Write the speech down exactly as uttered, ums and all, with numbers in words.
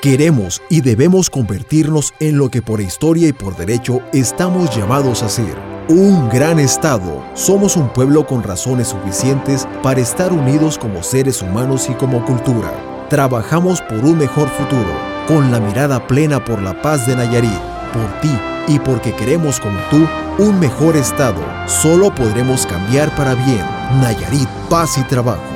Queremos y debemos convertirnos en lo que por historia y por derecho estamos llamados a ser: un gran Estado. Somos un pueblo con razones suficientes para estar unidos como seres humanos y como cultura. Trabajamos por un mejor futuro, con la mirada plena por la paz de Nayarit, por ti y porque queremos como tú un mejor Estado. Solo podremos cambiar para bien. Nayarit, paz y trabajo.